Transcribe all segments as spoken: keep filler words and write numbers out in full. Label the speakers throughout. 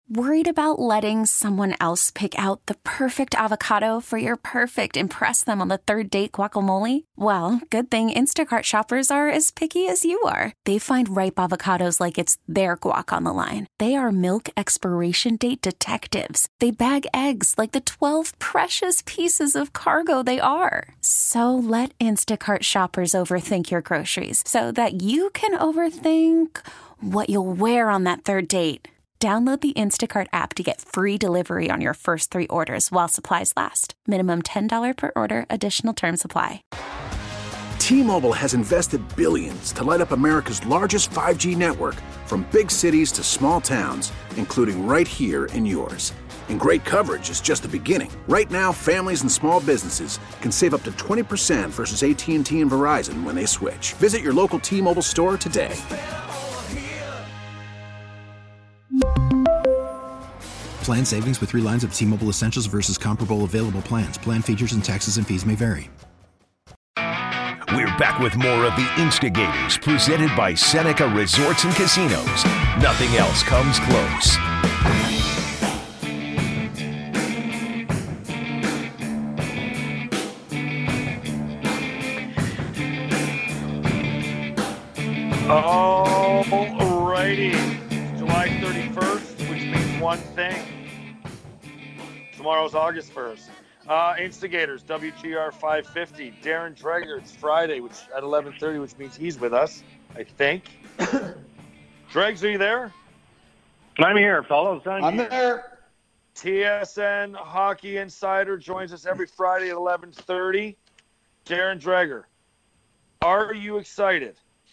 Speaker 1: Worried about letting someone else pick out the perfect avocado for your perfect impress them on the third date guacamole? Well, good thing Instacart shoppers are as picky as you are. They find ripe avocados like it's their guac on the line. They are milk expiration date detectives. They bag eggs like the twelve precious pieces of cargo they are. So let Instacart shoppers overthink your groceries so that you can overthink what you'll wear on that third date. Download the Instacart app to get free delivery on your first three orders while supplies last. Minimum ten dollars per order. Additional terms apply.
Speaker 2: T-Mobile has invested billions to light up America's largest five G network, from big cities to small towns, including right here in yours. And great coverage is just the beginning. Right now, families and small businesses can save up to twenty percent versus A T and T and Verizon when they switch. Visit your local T-Mobile store today.
Speaker 3: Plan savings with three lines of T-Mobile Essentials versus comparable available plans. Plan features and taxes and fees may vary.
Speaker 4: We're back with more of the Instigators, presented by Seneca Resorts and Casinos. Nothing else comes close.
Speaker 5: All righty. July thirty-first, which means one thing. Tomorrow's August first. Uh, Instigators, W G R five fifty. Darren Dreger, it's Friday, which at eleven thirty, which means he's with us, I think. Dregs, are you there?
Speaker 6: I'm here, fellows. I'm,
Speaker 7: I'm
Speaker 6: here.
Speaker 7: there.
Speaker 5: T S N Hockey Insider joins us every Friday at eleven thirty. Darren Dreger, are you excited?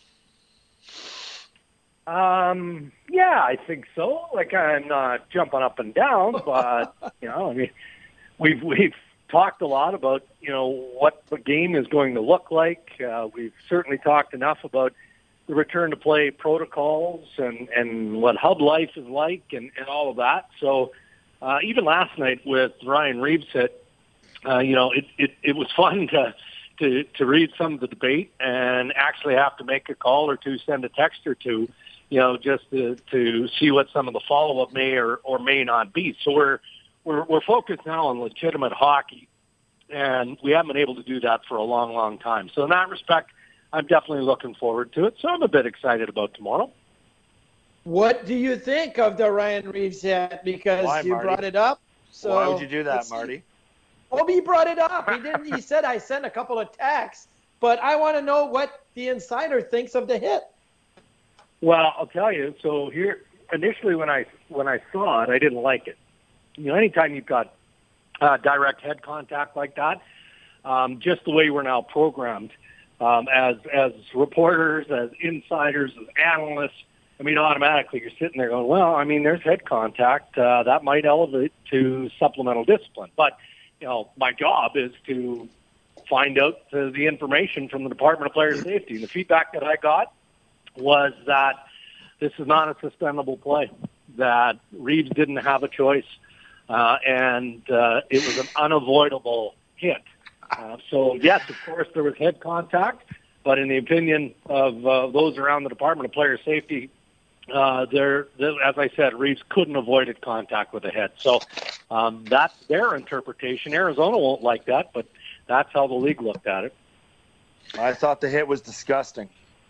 Speaker 6: Um, yeah, I think so. Like, I'm not jumping up and down, but, you know, I mean, we've, we've talked a lot about, you know, what the game is going to look like. Uh, we've certainly talked enough about the return to play protocols and, and what hub life is like and, and all of that. So, uh, even last night with Ryan Reeves hit, uh, you know, it, it, it was fun to, to, to read some of the debate and actually have to make a call or two, send a text or two, you know, just to, to see what some of the follow-up may or, or may not be. So we're, we're, we're focused now on legitimate hockey, and we haven't been able to do that for a long, long time. So in that respect, I'm definitely looking forward to it. So I'm a bit excited about tomorrow.
Speaker 7: What do you think of the Ryan Reeves hit? Because
Speaker 5: Why,
Speaker 7: you
Speaker 5: Marty?
Speaker 7: brought it up. So
Speaker 5: Why would you do that, Marty?
Speaker 7: Oh, he brought it up. He didn't. He said I sent a couple of texts, but I want to know what the insider thinks of the hit.
Speaker 6: Well, I'll tell you. So here, initially when I when I saw it, I didn't like it. You know, anytime you've got uh, direct head contact like that, um, just the way we're now programmed um, as as reporters, as insiders, as analysts. I mean, automatically you're sitting there going, well, I mean, there's head contact. Uh, that might elevate to supplemental discipline. But, you know, my job is to find out uh, the information from the Department of Player Safety. And the feedback that I got was that this is not a suspendable play, that Reeves didn't have a choice, uh, and uh, it was an unavoidable hit. Uh, so, yes, of course, there was head contact, but in the opinion of uh, those around the Department of Player Safety, uh, there, as I said, Reeves couldn't avoid contact with the head. So um, that's their interpretation. Arizona won't like that, but that's how the league looked at it.
Speaker 5: I thought the hit was disgusting.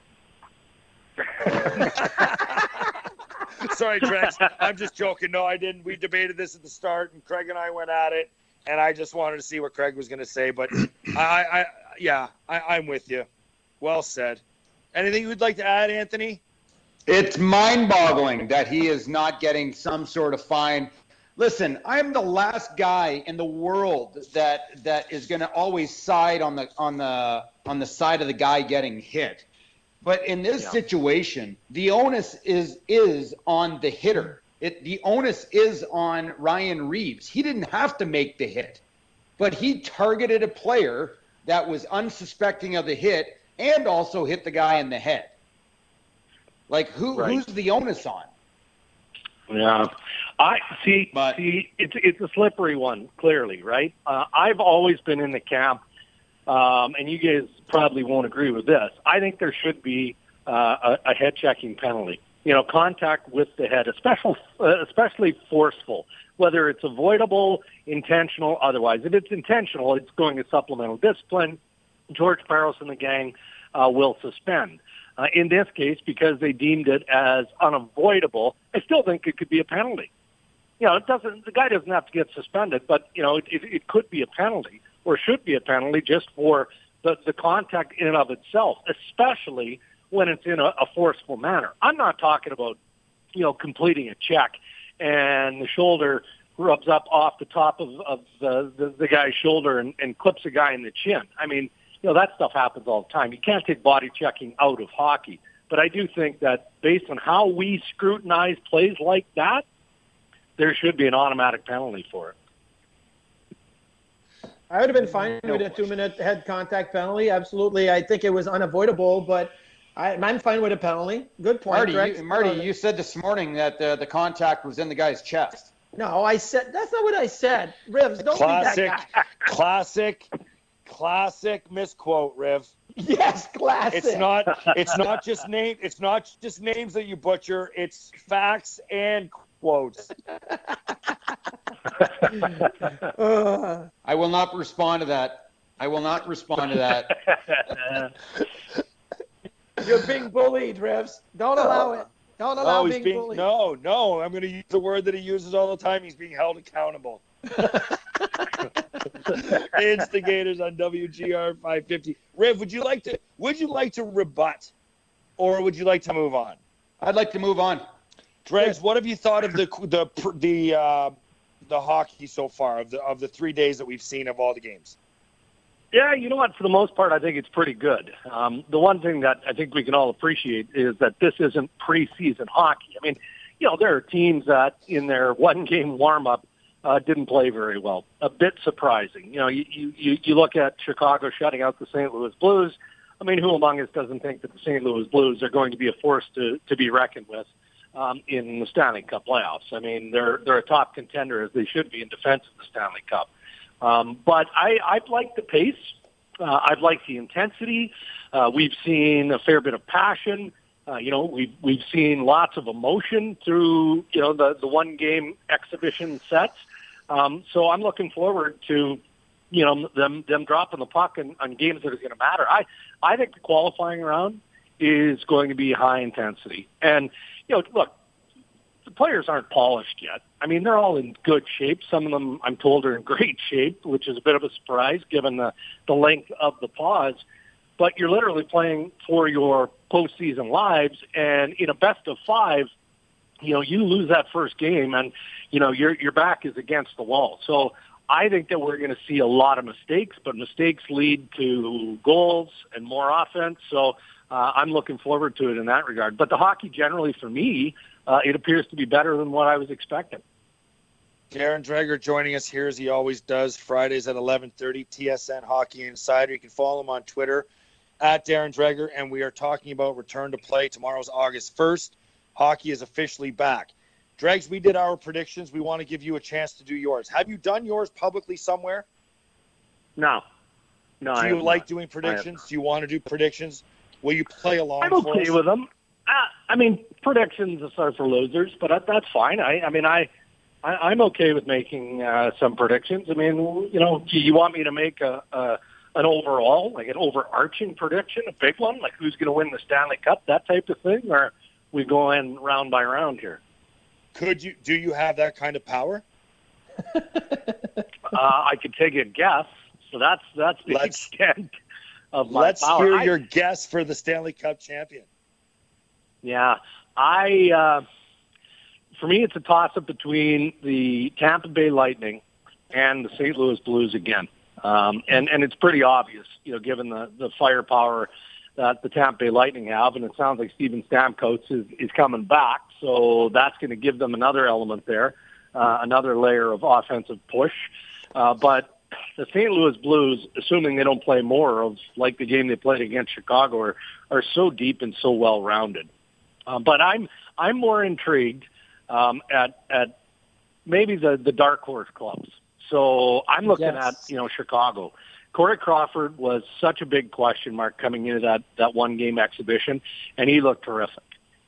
Speaker 5: Sorry, Drex. I'm just joking. No, I didn't. We debated this at the start, and Craig and I went at it, and I just wanted to see what Craig was going to say. But I, I, yeah, I, I'm with you. Well said. Anything you'd like to add, Anthony?
Speaker 7: It's mind-boggling that he is not getting some sort of fine. Listen, I'm the last guy in the world that that is going to always side on the on the on the side of the guy getting hit. But in this yeah. situation, the onus is is on the hitter. It, the onus is on Ryan Reeves. He didn't have to make the hit, but he targeted a player that was unsuspecting of the hit and also hit the guy in the head. Like, who right. who's the onus on?
Speaker 6: Yeah, I see.
Speaker 7: But,
Speaker 6: see, it's it's a slippery one, clearly, right? Uh, I've always been in the camp. Um, and you guys probably won't agree with this. I think there should be uh, a, a head-checking penalty. You know, contact with the head, especially, uh, especially forceful, whether it's avoidable, intentional, otherwise. If it's intentional, it's going to supplemental discipline. George Parros and the gang uh, will suspend. Uh, in this case, because they deemed it as unavoidable, I still think it could be a penalty. You know, it doesn't. The guy doesn't have to get suspended, but you know, it, it, it could be a penalty, or should be a penalty, just for the, the contact in and of itself, especially when it's in a, a forceful manner. I'm not talking about, you know, completing a check and the shoulder rubs up off the top of, of the, the, the guy's shoulder and, and clips a guy in the chin. I mean, you know, that stuff happens all the time. You can't take body checking out of hockey. But I do think that based on how we scrutinize plays like that, there should be an automatic penalty for it.
Speaker 8: I would have been fine with a two-minute head contact penalty. Absolutely. I think it was unavoidable, but I, I'm fine with a penalty. Good point,
Speaker 7: Marty. You, Marty, you said this morning that the, the contact was in the guy's chest.
Speaker 8: No, I said that's not what I said. Rivs, don't
Speaker 5: classic,
Speaker 8: be that guy.
Speaker 5: classic, classic misquote, Riv.
Speaker 8: Yes, classic.
Speaker 5: It's not. It's not just name. It's not just names that you butcher. It's facts and quotes.
Speaker 8: uh,
Speaker 7: I will not respond to that. I will not respond to that.
Speaker 8: You're being bullied, Rivs. Don't allow it. Don't allow
Speaker 5: no, he's
Speaker 8: being,
Speaker 5: being
Speaker 8: bullied.
Speaker 5: No, no. I'm going to use the word that he uses all the time. He's being held accountable. Instigators on W G R five fifty. Riv, would you like to? Would you like to rebut, or would you like to move on?
Speaker 7: I'd like to move on.
Speaker 5: Dregs, what have you thought of the the the uh, the hockey so far of the of the three days that we've seen of all the games?
Speaker 6: Yeah, you know what? For the most part, I think it's pretty good. Um, the one thing that I think we can all appreciate is that this isn't preseason hockey. I mean, you know, there are teams that in their one-game warm-up uh, didn't play very well. A bit surprising. You know, you, you, you look at Chicago shutting out the Saint Louis Blues. I mean, who among us doesn't think that the Saint Louis Blues are going to be a force to, to be reckoned with um, in the Stanley Cup playoffs? I mean, they're they're a top contender, as they should be, in defense of the Stanley Cup. Um, but I, I've liked the pace. Uh, I've liked the intensity. Uh, we've seen a fair bit of passion. Uh, you know, we've we've seen lots of emotion through you know the the one game exhibition sets. Um, so I'm looking forward to you know them them dropping the puck in, on games that are going to matter. I I think the qualifying round is going to be high intensity. And you know, look, the players aren't polished yet. I mean, they're all in good shape. Some of them, I'm told, are in great shape, which is a bit of a surprise given the, the length of the pause. But you're literally playing for your postseason lives, and in a best of five, you know, you lose that first game, and you know your your back is against the wall. So I think that we're going to see a lot of mistakes, but mistakes lead to goals and more offense. So uh, I'm looking forward to it in that regard. But the hockey generally, for me, uh, it appears to be better than what I was expecting.
Speaker 5: Darren Dreger joining us here as he always does, Fridays at eleven thirty, T S N Hockey Insider. You can follow him on Twitter at Darren Dreger, and we are talking about return to play. Tomorrow's August first. Hockey is officially back. Dregs, we did our predictions. We want to give you a chance to do yours. Have you done yours publicly somewhere?
Speaker 6: No. No.
Speaker 5: Do you like not. doing predictions? Do you want to do predictions? Will you play along?
Speaker 6: I'm okay with them. Uh, I mean, predictions are for losers, but that, that's fine. I, I mean, I. I, I'm okay with making uh, some predictions. I mean, you know, do you want me to make a, a an overall, like an overarching prediction, a big one, like who's going to win the Stanley Cup, that type of thing, or we go in round by round here?
Speaker 5: Could you? Do you have that kind of power?
Speaker 6: uh, I could take a guess. So that's that's the
Speaker 5: let's,
Speaker 6: extent of my
Speaker 5: let's
Speaker 6: power.
Speaker 5: Let's hear
Speaker 6: I,
Speaker 5: your guess for the Stanley Cup champion.
Speaker 6: Yeah, I. Uh, For me, it's a toss-up between the Tampa Bay Lightning and the Saint Louis Blues again. Um, and, and it's pretty obvious, you know, given the, the firepower that the Tampa Bay Lightning have, and it sounds like Steven Stamkos is, is coming back, so that's going to give them another element there, uh, another layer of offensive push. Uh, but the Saint Louis Blues, assuming they don't play more of like the game they played against Chicago, are, are so deep and so well-rounded. Uh, but I'm I'm more intrigued Um, at at maybe the, the dark horse clubs. So I'm looking yes. at, you know, Chicago. Corey Crawford was such a big question mark coming into that, that one-game exhibition, and he looked terrific.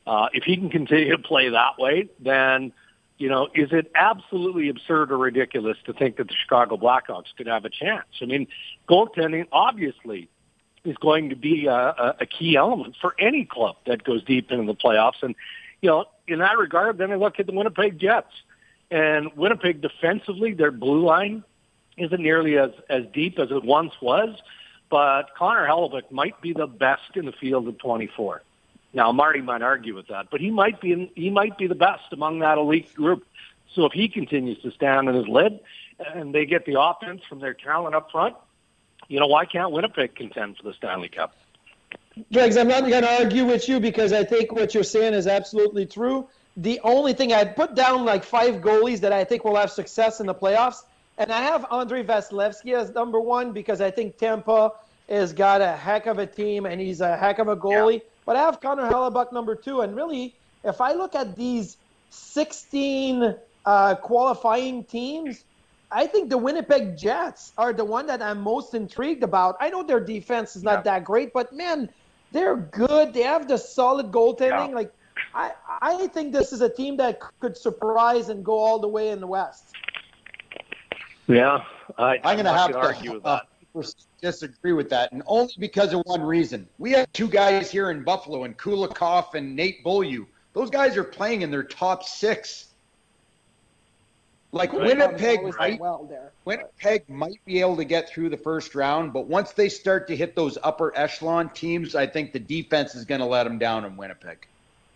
Speaker 6: Uh, if he can continue to play that way, then, you know, is it absolutely absurd or ridiculous to think that the Chicago Blackhawks could have a chance? I mean, goaltending obviously is going to be a, a key element for any club that goes deep into the playoffs. And, you know, in that regard, then I look at the Winnipeg Jets. And Winnipeg defensively, their blue line isn't nearly as, as deep as it once was, but Connor Hellebuyck might be the best in the field of twenty-four. Now, Marty might argue with that, but he might be in, he might be the best among that elite group. So if he continues to stand in his lid and they get the offense from their talent up front, you know, why can't Winnipeg contend for the Stanley Cup?
Speaker 8: Dregs, I'm not going to argue with you because I think what you're saying is absolutely true. The only thing I'd put down like five goalies that I think will have success in the playoffs, and I have Andrei Vasilevsky as number one because I think Tampa has got a heck of a team and he's a heck of a goalie. Yeah. But I have Connor Hellebuyck number two. And really, if I look at these sixteen uh, qualifying teams, I think the Winnipeg Jets are the one that I'm most intrigued about. I know their defense is not yeah. that great, but, man, they're good. They have the solid goaltending. Yeah. Like, I, I think this is a team that could surprise and go all the way in the West.
Speaker 6: Yeah, I,
Speaker 7: I'm going to have to
Speaker 6: argue with that.
Speaker 7: Uh, disagree with that, and only because of one reason. We have two guys here in Buffalo, and Kulikov and Nate Beaulieu. Those guys are playing in their top six. Like right. Winnipeg, right, well there, Winnipeg but. might be able to get through the first round, but once they start to hit those upper echelon teams, I think the defense is going to let them down in Winnipeg.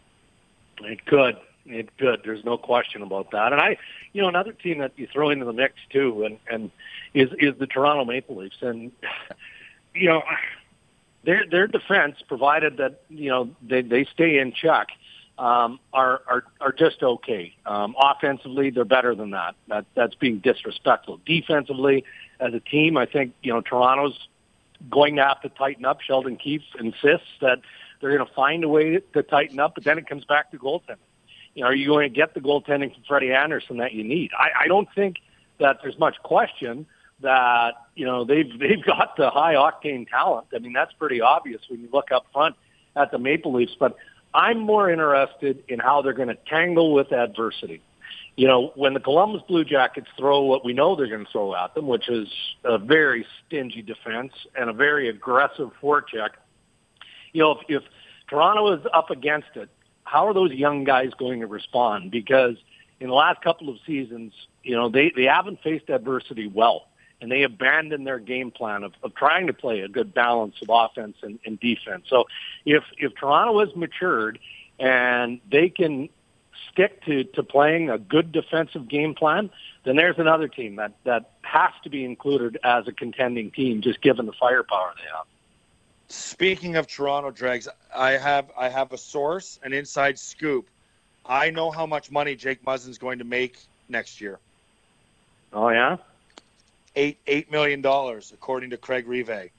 Speaker 6: It could. It could. There's no question about that. And I, you know, another team that you throw into the mix too, and, and is is the Toronto Maple Leafs. And you know, their their defense, provided that you know they they stay in check, um, are are are just okay. Um, offensively, they're better than that. That that's being disrespectful. Defensively, as a team, I think you know Toronto's going to have to tighten up. Sheldon Keefe insists that they're going to find a way to tighten up, but then it comes back to goaltending. You know, are you going to get the goaltending from Freddie Anderson that you need? I, I don't think that there's much question that, you know, they've they've got the high-octane talent. I mean, that's pretty obvious when you look up front at the Maple Leafs. But I'm more interested in how they're going to tangle with adversity. You know, when the Columbus Blue Jackets throw what we know they're going to throw at them, which is a very stingy defense and a very aggressive forecheck, you know, if, if Toronto is up against it, how are those young guys going to respond? Because in the last couple of seasons, you know, they, they haven't faced adversity well, and they abandoned their game plan of, of trying to play a good balance of offense and, and defense. So if, if Toronto has matured and they can stick to, to playing a good defensive game plan, then there's another team that, that has to be included as a contending team, just given the firepower they have.
Speaker 5: Speaking of Toronto, Dregs, I have I have a source, an inside scoop. I know how much money Jake Muzzin's going to make next year.
Speaker 6: Oh, yeah?
Speaker 5: Eight eight million dollars, according to Craig Rive.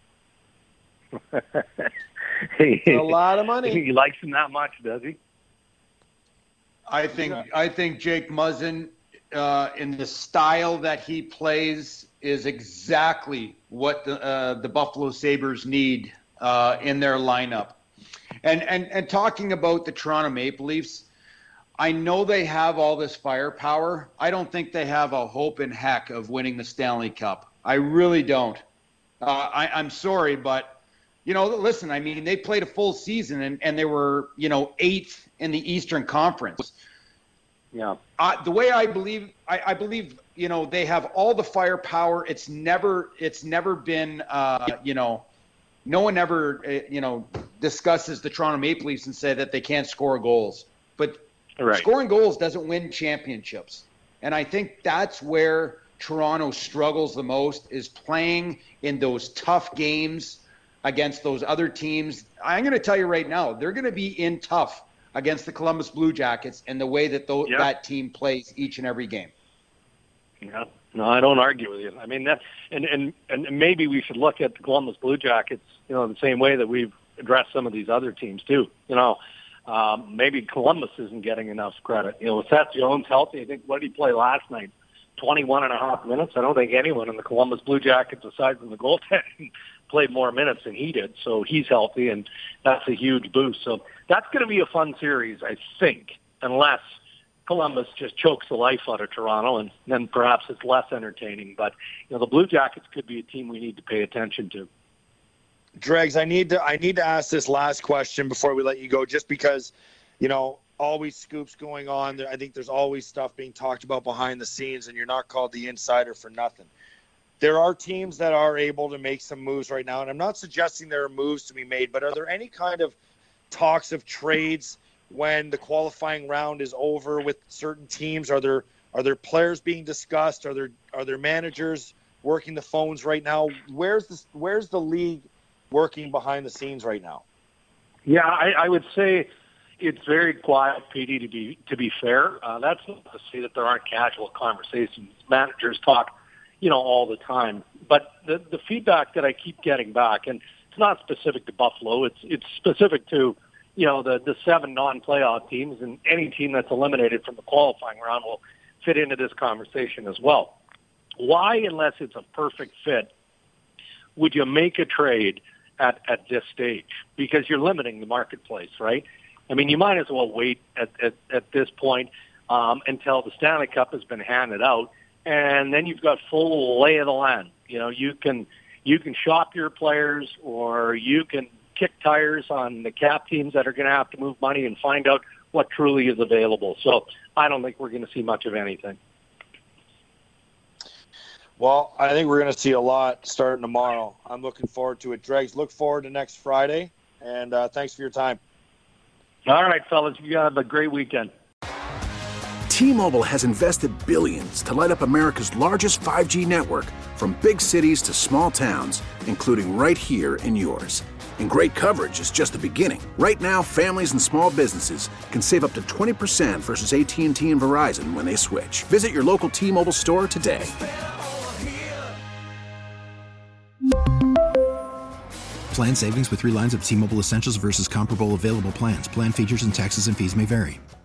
Speaker 8: A lot of money.
Speaker 6: He likes him that much, does he?
Speaker 7: I think yeah. I think Jake Muzzin, uh, in the style that he plays, is exactly what the uh, the Buffalo Sabres need uh, in their lineup. And, and and talking about the Toronto Maple Leafs, I know they have all this firepower. I don't think they have a hope in heck of winning the Stanley Cup. I really don't. Uh, I, I'm sorry, but, you know, listen, I mean, they played a full season and, and they were, you know, eighth in the Eastern Conference.
Speaker 6: Yeah.
Speaker 7: Uh, the way I believe, I, I believe, you know, they have all the firepower. It's never, it's never been, uh, you know, no one ever, uh, you know, discusses the Toronto Maple Leafs and say that they can't score goals. But right. Scoring goals doesn't win championships. And I think that's where Toronto struggles the most, is playing in those tough games against those other teams. I'm going to tell you right now, they're going to be in tough against the Columbus Blue Jackets and the way that th- yep. that team plays each and every game.
Speaker 6: Yeah. No, I don't argue with you. I mean, that, and, and, and maybe we should look at the Columbus Blue Jackets, you know, the same way that we've addressed some of these other teams too. You know, um, maybe Columbus isn't getting enough credit. You know, with Seth Jones healthy, I think, what did he play last night? twenty-one and a half minutes. I don't think anyone in the Columbus Blue Jackets, aside from the goaltending, played more minutes than he did, so he's healthy, and that's a huge boost. So that's going to be a fun series, I think, unless Columbus just chokes the life out of Toronto, and then perhaps it's less entertaining. But you know, the Blue Jackets could be a team we need to pay attention to.
Speaker 5: Dregs, I need to I need to ask this last question before we let you go, just because, you know, always scoops going on. I think there's always stuff being talked about behind the scenes, and you're not called the insider for nothing. There are teams that are able to make some moves right now, and I'm not suggesting there are moves to be made, but are there any kind of talks of trades when the qualifying round is over with certain teams? Are there are there players being discussed? Are there are there managers working the phones right now? Where's the where's the league working behind the scenes right now?
Speaker 6: Yeah, I, I would say it's very quiet, P D, to be to be fair. Uh, that's not to say that there aren't casual conversations. Managers talk, you know, all the time. But the the feedback that I keep getting back, and it's not specific to Buffalo, it's it's specific to, you know, the, the seven non-playoff teams, and any team that's eliminated from the qualifying round will fit into this conversation as well. Why, unless it's a perfect fit, would you make a trade at, at this stage? Because you're limiting the marketplace, right? I mean, you might as well wait at, at, at this point um, until the Stanley Cup has been handed out, and then you've got full lay of the land. You know, you can you can shop your players, or you can kick tires on the cap teams that are going to have to move money and find out what truly is available. So I don't think we're going to see much of anything.
Speaker 5: Well, I think we're going to see a lot starting tomorrow. I'm looking forward to it. Dregs, look forward to next Friday, and uh, thanks for your time.
Speaker 6: All right, fellas, you have a great weekend.
Speaker 2: T-Mobile has invested billions to light up America's largest five G network, from big cities to small towns, including right here in yours. And great coverage is just the beginning. Right now, families and small businesses can save up to twenty percent versus A T and T and Verizon when they switch. Visit your local T-Mobile store today.
Speaker 3: Plan savings with three lines of T-Mobile Essentials versus comparable available plans. Plan features and taxes and fees may vary.